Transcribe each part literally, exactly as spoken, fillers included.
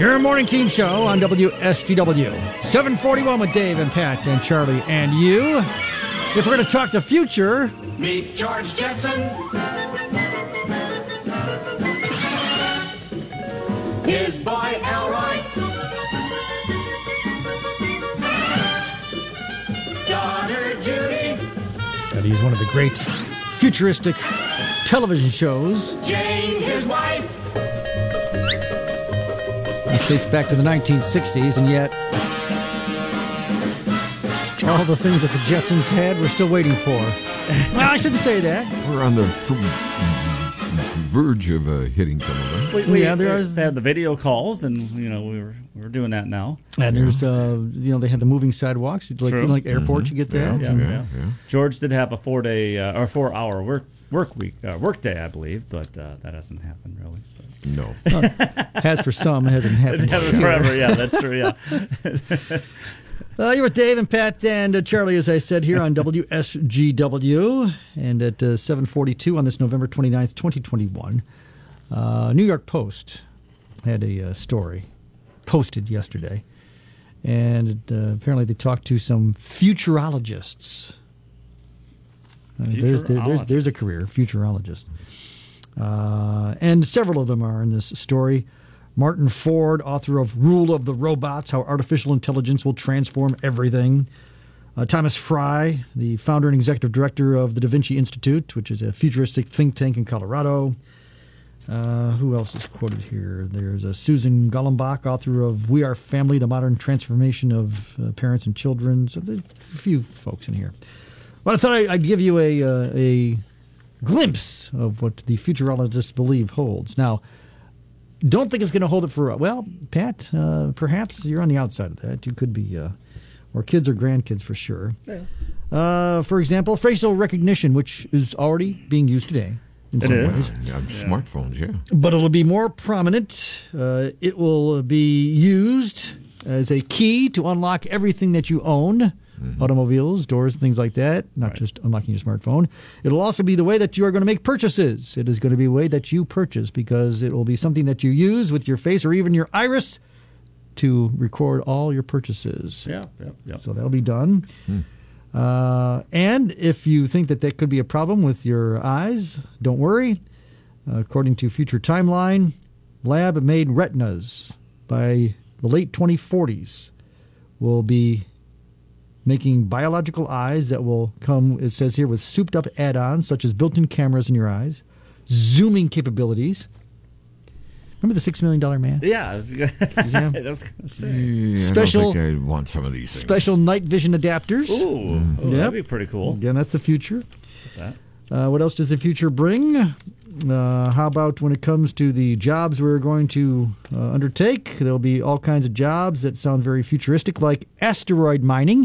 Your morning team show on W S G W. seven forty-one with Dave and Pat and Charlie and you. If we're going to talk the future... Meet George Jetson. His boy Elroy. Daughter Judy. And he's one of the great futuristic television shows. Jane, his wife. It dates back to the nineteen sixties, and yet all the things that the Jetsons had, we're still waiting for. Well, I shouldn't say that. We're on the verge of uh, hitting some of We, we, Yeah, there we is- had the video calls, and you know we were we're doing that now. And there's, uh, you know, they had the moving sidewalks, like True. like airports. You get that. Yeah, Yeah, yeah, yeah. yeah. George did have a four day uh, or four hour work work week uh, work day, I believe, but uh, that hasn't happened really. But. No. Has for some, it hasn't happened. It happened forever. Yeah, that's true. Yeah. Uh, you're with Dave and Pat and uh, Charlie, as I said, here on W S G W. And at uh, seven forty-two on this November twenty-ninth, twenty twenty-one, uh, New York Post had a uh, story posted yesterday. And it, uh, apparently they talked to some futurologists. Uh, there's, there, there's, there's a career, futurologist. Uh, and several of them are in this story. Martin Ford, author of Rule of the Robots, How Artificial Intelligence Will Transform Everything. Uh, Thomas Fry, the founder and executive director of the Da Vinci Institute, which is a futuristic think tank in Colorado. Uh, who else is quoted here? There's uh, Susan Gollenbach, author of We Are Family, The Modern Transformation of uh, Parents and Children. So there's a few folks in here. But I thought I- I'd give you a, uh, a glimpse of what the futurologists believe holds. Now, don't think it's going to hold it for, well, Pat, uh, perhaps you're on the outside of that. You could be, uh, or kids or grandkids for sure. Yeah. Uh, for example, facial recognition, which is already being used today. In It some is. ways. Yeah, smartphones, yeah. But it'll be more prominent. Uh, it will be used as a key to unlock everything that you own. Mm-hmm. Automobiles, doors, things like that, not Right. just unlocking your smartphone. It'll also be the way that you are going to make purchases. It is going to be a way that you purchase because it will be something that you use with your face or even your iris to record all your purchases. Yeah. Yeah. Yeah. So that'll be done. Hmm. Uh, and if you think that that could be a problem with your eyes, don't worry. Uh, according to Future Timeline, lab-made retinas by the late twenty forties will be making biological eyes that will come, it says here, with souped-up add-ons such as built-in cameras in your eyes, zooming capabilities. Remember the Six Million Dollar Man? Yeah. I was gonna, Yeah. I was gonna say. Yeah, Special- I don't think I want some of these things. Special night vision adapters. Ooh, ooh, Yep. that'd be pretty cool. Again, that's the future. That. Uh, what else does the future bring? Uh, how about when it comes to the jobs we're going to uh, undertake? There'll be all kinds of jobs that sound very futuristic, like asteroid mining.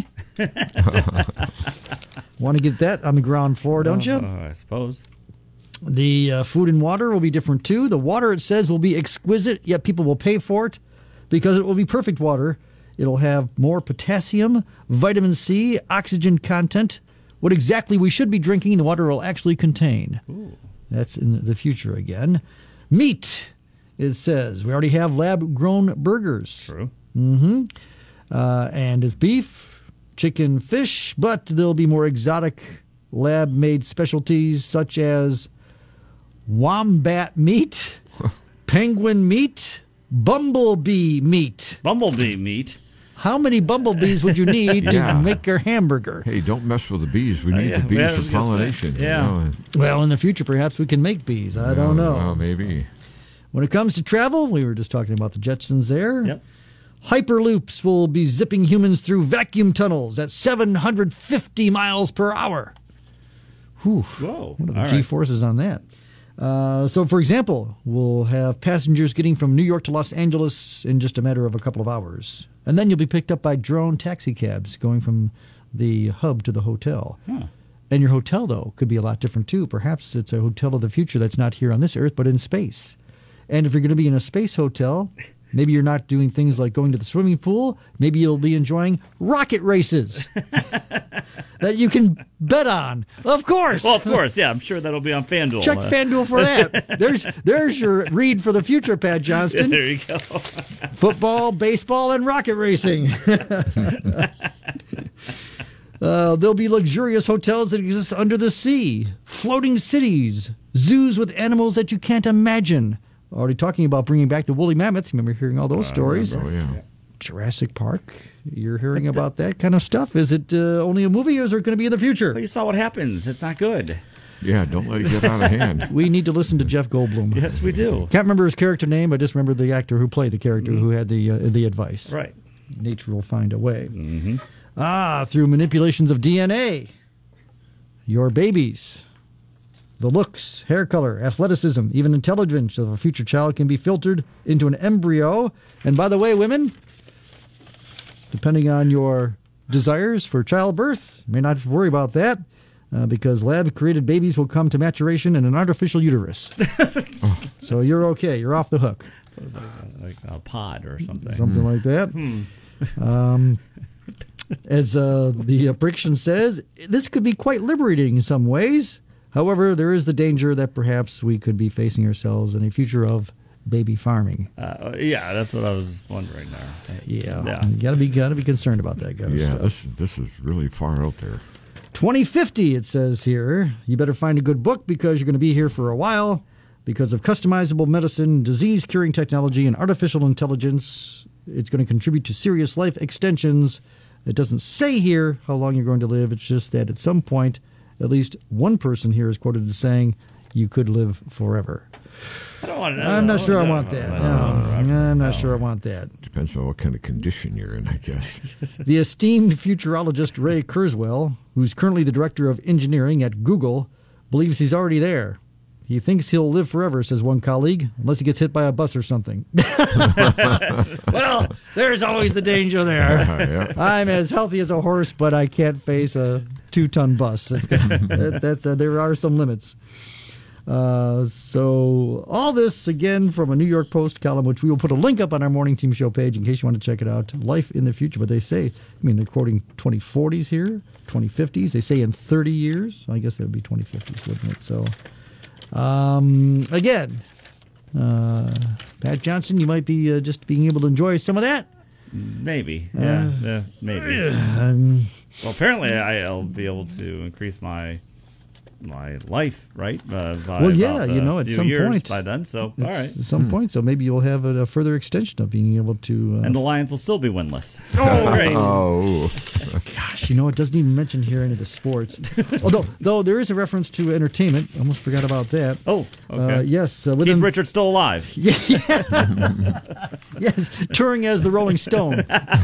Want to get that on the ground floor, don't you? Uh, I suppose. The uh, food and water will be different, too. The water, it says, will be exquisite, yet people will pay for it because it will be perfect water. It'll have more potassium, vitamin C, oxygen content. What exactly we should be drinking, the water will actually contain. Ooh. That's in the future again. Meat, it says. We already have lab-grown burgers. True. Mm-hmm. Uh, and it's beef, chicken, fish, but there'll be more exotic lab-made specialties such as wombat meat, penguin meat, bumblebee meat. Bumblebee meat. How many bumblebees would you need Yeah. to make your hamburger? Hey, don't mess with the bees. We Uh, need yeah, the bees yeah, I was for gonna say, pollination. you yeah. know. Well, in the future, perhaps we can make bees. I don't know. Well, maybe. When it comes to travel, we were just talking about the Jetsons there. Yep. Hyperloops will be zipping humans through vacuum tunnels at seven hundred fifty miles per hour. Whew. Whoa. What are the All right. G-forces on that? Uh, so, for example, we'll have passengers getting from New York to Los Angeles in just a matter of a couple of hours. And then you'll be picked up by drone taxi cabs going from the hub to the hotel. Huh. And your hotel, though, could be a lot different, too. Perhaps it's a hotel of the future that's not here on this Earth, but in space. And if you're going to be in a space hotel, Maybe you're not doing things like going to the swimming pool. Maybe you'll be enjoying rocket races that you can bet on. Of course. Well, of course, yeah. I'm sure that'll be on FanDuel. Check uh, FanDuel for that. There's there's your read for the future, Pat Johnston. There you go. Football, baseball, and rocket racing. Uh, there'll be luxurious hotels that exist under the sea, floating cities, zoos with animals that you can't imagine. Already talking about bringing back the woolly mammoth. Remember hearing all those stories? Oh, yeah. Jurassic Park. You're hearing about that kind of stuff. Is it uh, only a movie, or is it going to be in the future? Well, you saw what happens. It's not good. Yeah, don't let it get out of hand. We need to listen to Jeff Goldblum. Yes, we do. Can't remember his character name. I just remember the actor who played the character Mm. who had the uh, the advice. Right. Nature will find a way. Mm-hmm. Ah, through manipulations of D N A, your babies, the looks, hair color, athleticism, even intelligence of a future child can be filtered into an embryo. And by the way, women, depending on your desires for childbirth, you may not have to worry about that uh, because lab-created babies will come to maturation in an artificial uterus. oh. So you're okay. You're off the hook. So it's like a, like a pod or something. Something like that. Um, as uh, the uh, prediction says, this could be quite liberating in some ways. However, there is the danger that perhaps we could be facing ourselves in a future of baby farming. Uh, yeah, that's what I was wondering there. Uh, yeah, Yeah. you gotta be gotta be concerned about that kind of Yeah, stuff. this this is really far out there. twenty fifty, it says here. You better find a good book because you're going to be here for a while because of customizable medicine, disease-curing technology, and artificial intelligence. It's going to contribute to serious life extensions. It doesn't say here how long you're going to live. It's just that at some point, at least one person here is quoted as saying, you could live forever. I don't want to, I'm not sure I no, want no, that. no, No, no, no, I'm not no. sure I want that. Depends on what kind of condition you're in, I guess. The esteemed futurologist Ray Kurzweil, who's currently the director of engineering at Google, believes he's already there. He thinks he'll live forever, says one colleague, unless he gets hit by a bus or something. Well, there's always the danger there. Uh, yeah. I'm as healthy as a horse, but I can't face a two-ton bus. That's, that, that's uh, there are some limits. Uh, so all this, again, from a New York Post column, which we will put a link up on our Morning Team Show page in case you want to check it out. Life in the future. But they say, I mean, they're quoting twenty forties here, twenty fifties. They say in thirty years. I guess that would be twenty fifties, wouldn't it? So, um, again, uh, Pat Johnson, you might be uh, just being able to enjoy some of that. Maybe. Yeah, yeah maybe. Um, Well, apparently I, I'll be able to increase my my life, right? Uh, by Well, yeah, about, you uh, know, at few some years point. by then. So, all It's right. At some point, so maybe you'll have a, a further extension of being able to. Uh, And the Lions will still be winless. Oh, great. Oh, gosh, you know, it doesn't even mention here any of the sports. Although, though there is a reference to entertainment. Almost forgot about that. Oh, okay. Uh, yes, uh, Keith within Richards still alive. yes, touring as the Rolling Stone,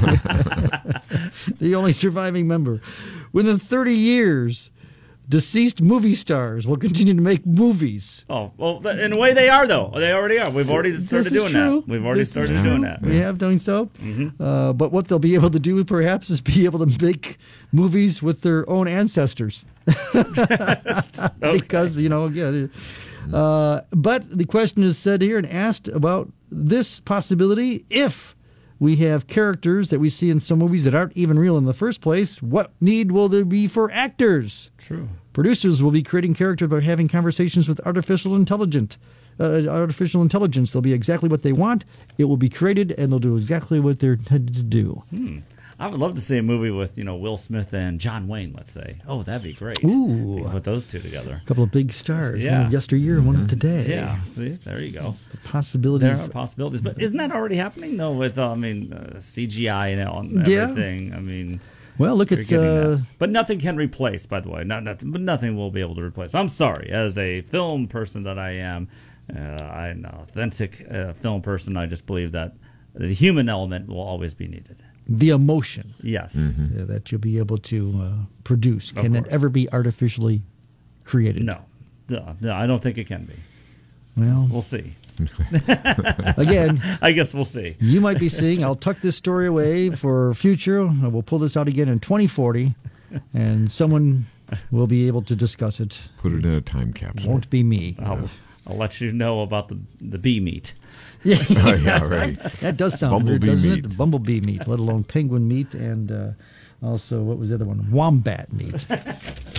the only surviving member. Within thirty years, deceased movie stars will continue to make movies. Oh, well, th- in a way they are, though. They already are. We've already This started is doing true. that. We've already This is started true. doing that. We have doing so. Uh, but what they'll be able to do, perhaps, is be able to make movies with their own ancestors. Because, you know, again. Uh, but the question is said here and asked about this possibility. If we have characters that we see in some movies that aren't even real in the first place, what need will there be for actors? True. Producers will be creating characters by having conversations with artificial intelligence. Uh, artificial intelligence. They'll be exactly what they want. It will be created, and they'll do exactly what they're intended to do. Hmm. I would love to see a movie with, you know, Will Smith and John Wayne, let's say. Oh, that'd be great. Ooh. You can put those two together. A couple of big stars. Yeah. One of yesteryear and one of today. Yeah. See, there you go. The possibilities. There are possibilities. But isn't that already happening, though, with, uh, I mean, uh, C G I and all and Yeah. everything? I mean... Well, look You're at getting uh, that. But nothing can replace, by the way. Not, nothing, but nothing will be able to replace. I'm sorry, as a film person that I am, uh, I'm an authentic uh, film person. I just believe that the human element will always be needed. the emotion Yes. uh, that you'll be able to uh, produce. Can it course. ever be artificially created? No. no, no, I don't think it can be. Well, We'll see. again, I guess we'll see. you might be seeing, I'll tuck this story away for future. We'll pull this out again in twenty forty, and someone will be able to discuss it. put it in a time capsule. Won't be me. Oh, I'll let you know about the the bee meat. Yeah, Oh, yeah, right. that does sound Bumblebee weird, doesn't meat. it? Bumblebee meat, let alone penguin meat, and uh, also what was the other one? Wombat meat.